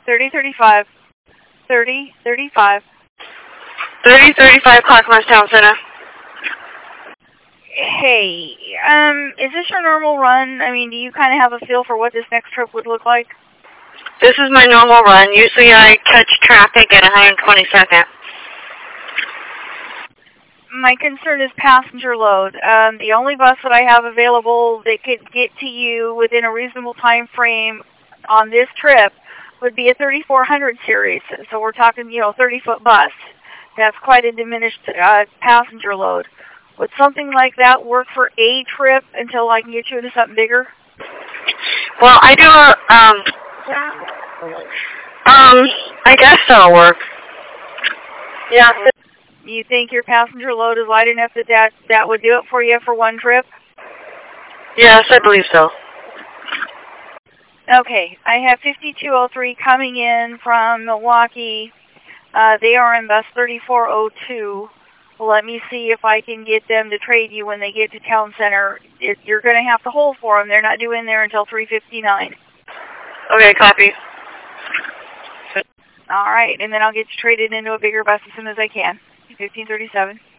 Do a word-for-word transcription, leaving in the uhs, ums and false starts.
thirty thirty-five. thirty thirty-five. thirty thirty-five Clackamas Town Center. Hey, um, is this your normal run? I mean, do you kind of have a feel for what this next trip would look like? This is my normal run. Usually I catch traffic at one hundred twenty-second. My concern is passenger load. Um, the only bus that I have available that could get to you within a reasonable time frame on this trip would be a thirty-four hundred series. So we're talking, you know, thirty-foot bus. That's quite a diminished uh, passenger load. Would something like that work for a trip until I can get you into something bigger? Well, I do a, um, um, I guess that'll work. Yeah. You think your passenger load is light enough that that, that would do it for you for one trip? Yes, I believe so. Okay, I have fifty-two oh three coming in from Milwaukee. Uh, they are in bus thirty-four oh two. Let me see if I can get them to trade you when they get to Town Center. It, you're going to have to hold for them. They're not due in there until three fifty-nine. Okay, copy. All right, and then I'll get you traded into a bigger bus as soon as I can. fifteen thirty-seven.